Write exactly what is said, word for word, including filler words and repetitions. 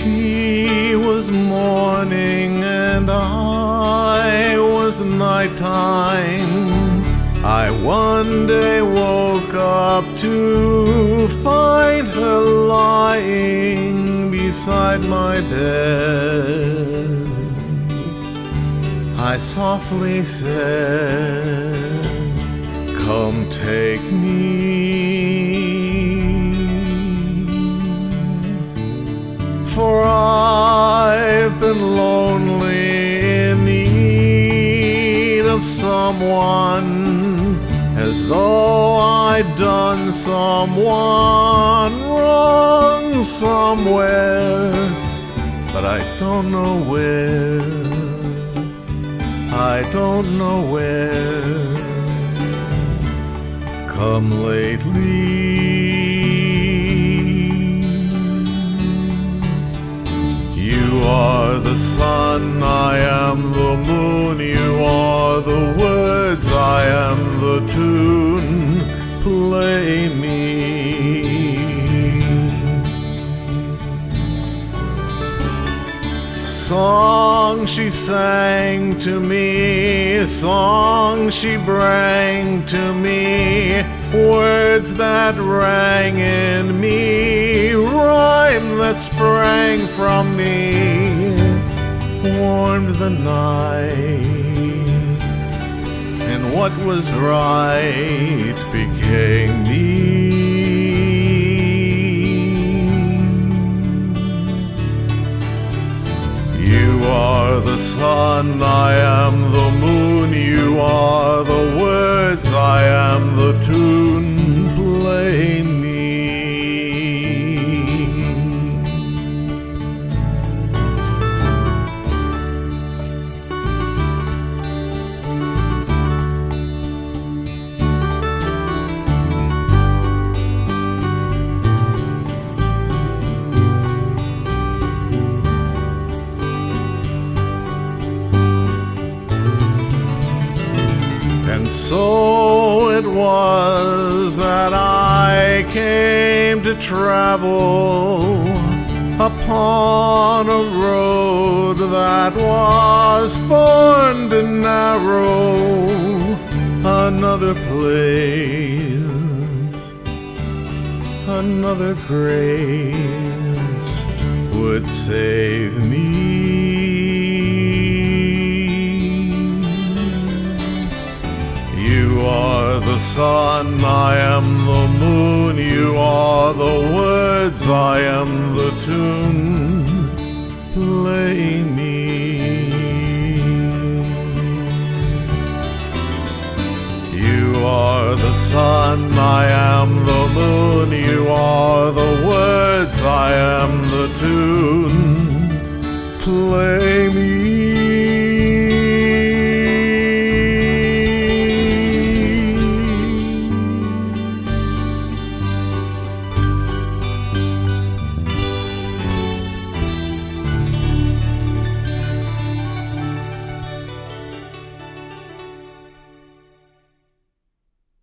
She was morning and I was nighttime. I one day woke up to find her lying beside my bed. I softly said, "Come take me, for I've been lonely in need of someone, as though I'd done someone wrong somewhere, but I don't know where, I don't know where. Come lately, you are the sun, I am the moon, you are the words, I am the tune, play me." Song she sang to me, song she brang to me, words that rang in me, rhyme that sprang from me, warmed the night, and what was right became me. You are the sun, I am the moon, you are the words, I am the tune, play me. And so it was that I came to travel upon a road that was thorned and narrow. Another place, another grace would save me. You are the sun, I am the moon, you are the words, I am the tune, play me. You are the sun, I am the moon,